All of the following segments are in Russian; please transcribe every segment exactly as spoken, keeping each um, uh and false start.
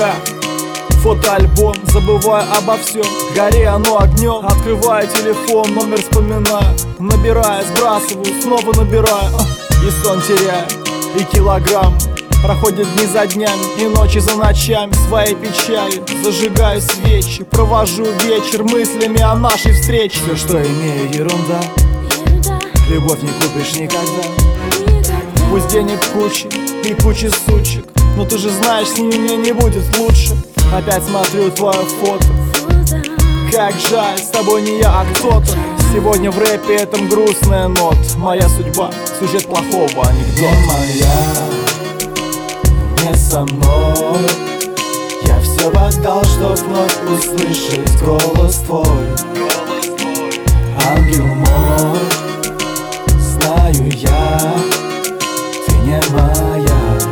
себя фотоальбом, забывая обо всем, гори оно огнем. Открываю телефон, номер вспоминаю, набираю, сбрасываю, снова набираю, и сон теряю, и килограмм. Проходят дни за днями и ночи за ночами. Своей печалью зажигаю свечи, провожу вечер мыслями о нашей встрече. Все, что имею, ерунда, ерунда. Любовь не купишь никогда, никогда. Пусть денег куча и куча сучек, но ты же знаешь, с ними мне не будет лучше. Опять смотрю твое фото, фото. Как жаль, с тобой не я, а кто-то. Сегодня в рэпе этом грустная нот. Моя судьба, сюжет плохого анекдота. Не моя, не со мной. Я все отдал, чтоб вновь услышать голос твой. Ангел мой, знаю я, ты не моя.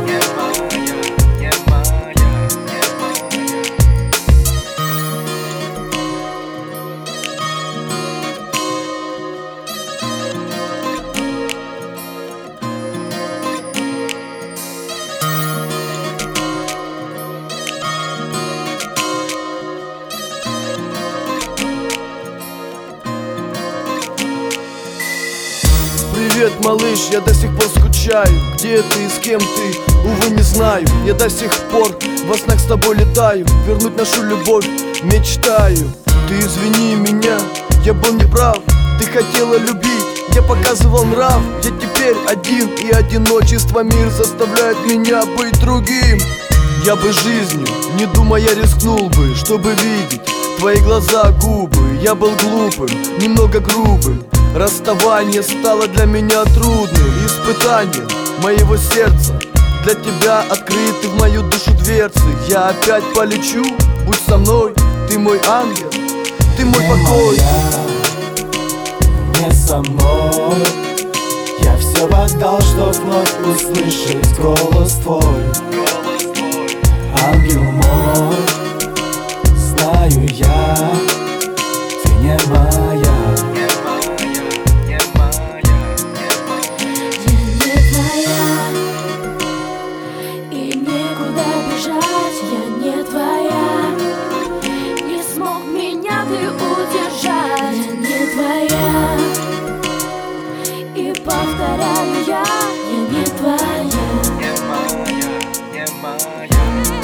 Привет, малыш, я до сих пор скучаю. Где ты и с кем ты, увы, не знаю. Я до сих пор во снах с тобой летаю. Вернуть нашу любовь мечтаю. Ты извини меня, я был неправ. Ты хотела любить, я показывал нрав. Я теперь один, и одиночество мир заставляет меня быть другим. Я бы жизнью, не думая, рискнул бы, чтобы видеть твои глаза, губы. Я был глупым, немного грубым. Расставание стало для меня трудным испытанием моего сердца. Для тебя открыты в мою душу дверцы. Я опять полечу, будь со мной. Ты мой ангел, ты мой не покой. Моя, не со мной. Я все отдал, чтоб вновь услышать голос твой. Ангел мой, знаю я, ты не моя. Повторяю я, я не твоя. Не моя, не моя.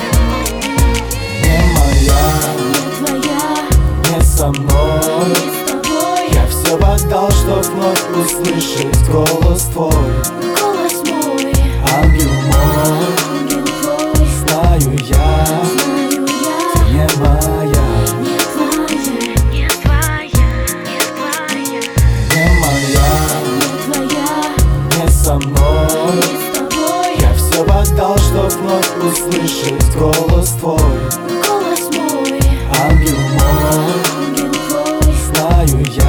Не моя, не твоя. Не со мной, не с тобой. Я все отдал, чтоб вновь услышать голос твой. Голос мой, ангел мой, ангел твой. Знаю я, знаю я. Ты не моя. Не твоя, не твоя, не твоя. Не моя, со мной, не с тобой. Я все отдал, чтоб вновь услышать голос твой. Голос мой, ангел мой, ангел твой. Знаю я.